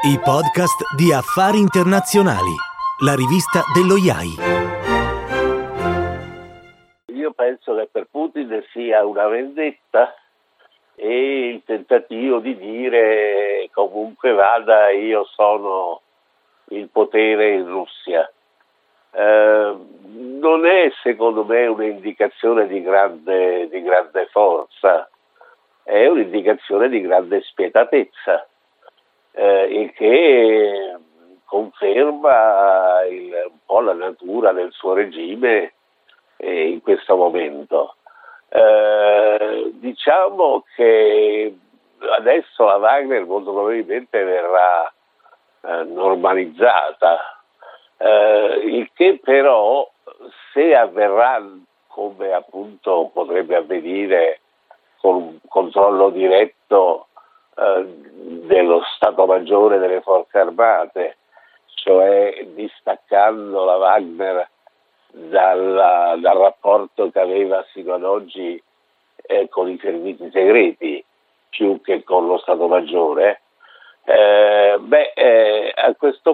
I podcast di Affari Internazionali, la rivista dello IAI. Io penso che per Putin sia una vendetta e il tentativo di dire comunque vada, io sono il potere in Russia. Non è secondo me un'indicazione di grande forza, è un'indicazione di grande spietatezza, il che conferma un po' la natura del suo regime in questo momento. Diciamo che adesso la Wagner molto probabilmente verrà normalizzata, il che però, se avverrà come appunto potrebbe avvenire con un controllo diretto dello Stato Maggiore delle Forze Armate, cioè distaccando la Wagner dal rapporto che aveva sino ad oggi con i servizi segreti più che con lo Stato Maggiore, a questo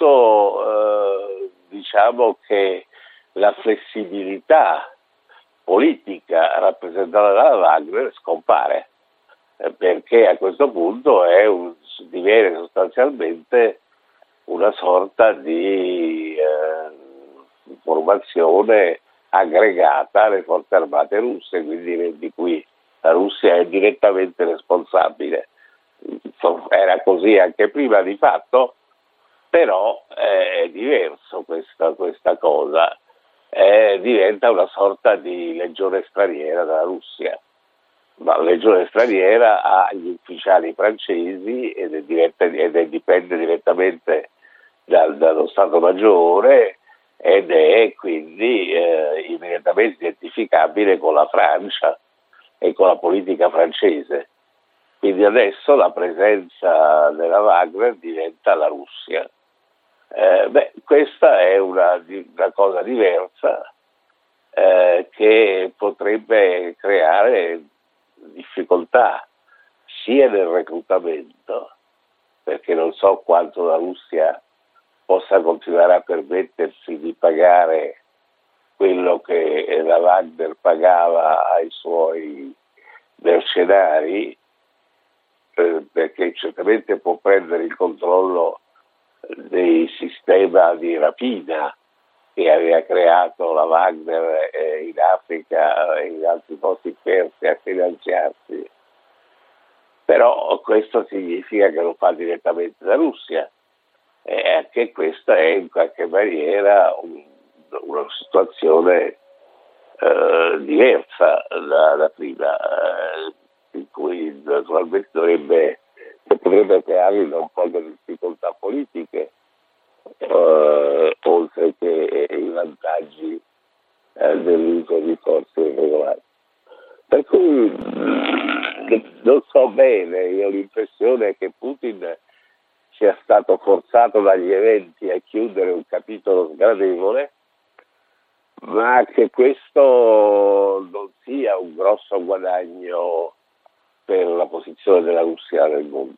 punto diciamo che la flessibilità politica rappresentata dalla Wagner scompare, perché a questo punto diviene sostanzialmente una sorta di formazione aggregata alle forze armate russe, quindi di cui la Russia è direttamente responsabile. Era così anche prima di fatto, però è diverso questa cosa, diventa una sorta di legione straniera della Russia. Ma la legione straniera ha gli ufficiali francesi ed dipende direttamente dallo Stato Maggiore ed è quindi immediatamente identificabile con la Francia e con la politica francese. Quindi adesso la presenza della Wagner diventa la Russia. Questa è una cosa diversa che potrebbe creare difficoltà sia nel reclutamento, perché non so quanto la Russia possa continuare a permettersi di pagare quello che la Wagner pagava ai suoi mercenari, perché certamente può prendere il controllo del sistema di rapina che aveva creato la Wagner in Africa e in altri posti persi a finanziarsi. Però questo significa che lo fa direttamente la Russia, e anche questa è in qualche maniera una situazione diversa da prima, in cui naturalmente potrebbe creare un po' di difficoltà politiche, oltre che i vantaggi dell'uso di forze irregolari. Per cui non so bene, io ho l'impressione che Putin sia stato forzato dagli eventi a chiudere un capitolo sgradevole, ma che questo non sia un grosso guadagno per la posizione della Russia nel mondo.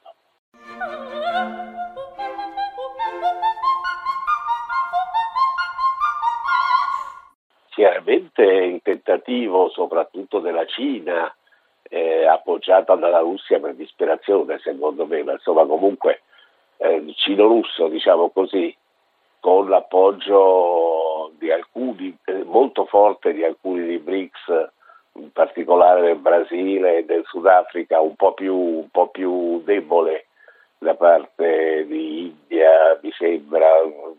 Chiaramente il tentativo soprattutto della Cina, appoggiata dalla Russia per disperazione secondo me, ma insomma comunque cino-russo diciamo così, con l'appoggio di alcuni, molto forte di alcuni dei BRICS, in particolare del Brasile e del Sudafrica, un po' più debole da parte di India, mi sembra,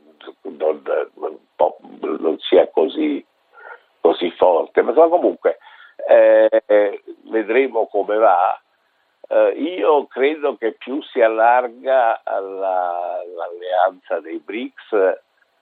non sia così forte, ma comunque vedremo come va. Io credo che più si allarga l'alleanza dei BRICS,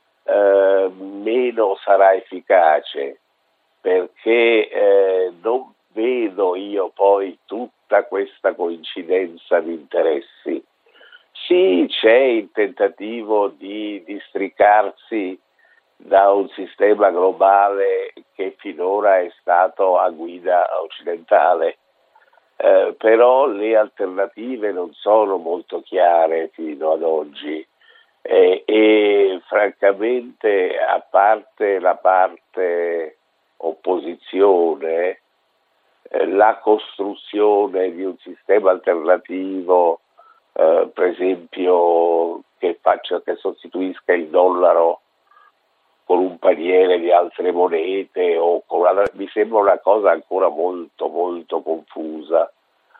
meno sarà efficace, perché non vedo io poi tutta questa coincidenza di interessi. Sì, c'è il tentativo di districarsi da un sistema globale che finora è stato a guida occidentale, però le alternative non sono molto chiare fino ad oggi e francamente, a parte la parte opposizione, la costruzione di un sistema alternativo, per esempio che sostituisca il dollaro con un paniere di altre monete mi sembra una cosa ancora molto molto confusa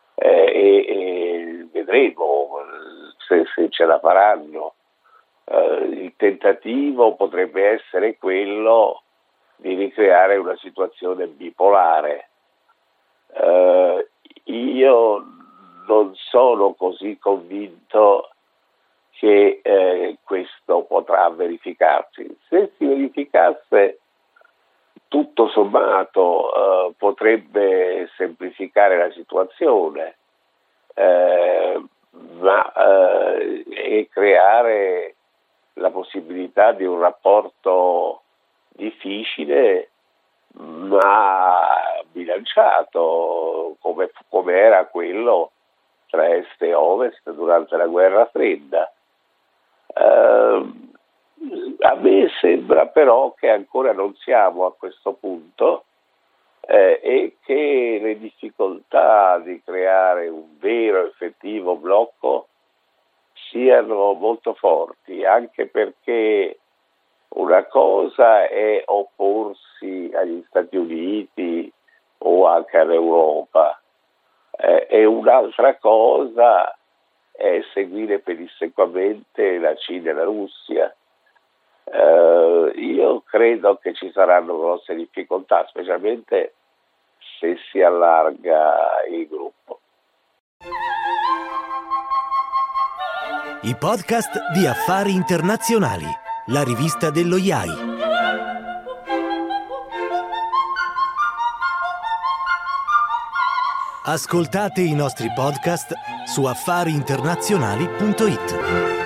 e vedremo se ce la faranno. Il tentativo potrebbe essere quello di ricreare una situazione bipolare. Io non sono così convinto che questo potrà verificarsi. Se si verificasse, tutto sommato potrebbe semplificare la situazione e creare la possibilità di un rapporto difficile ma bilanciato come era quello tra Est e Ovest durante la guerra fredda. A me sembra però che ancora non siamo a questo punto e che le difficoltà di creare un vero effettivo blocco siano molto forti, anche perché una cosa è opporsi agli Stati Uniti o anche all'Europa e un'altra cosa è seguire pedissequamente la Cina e la Russia. Io credo che ci saranno grosse difficoltà, specialmente se si allarga il gruppo. I podcast di Affari Internazionali, la rivista dello IAI. Ascoltate i nostri podcast su affariinternazionali.it.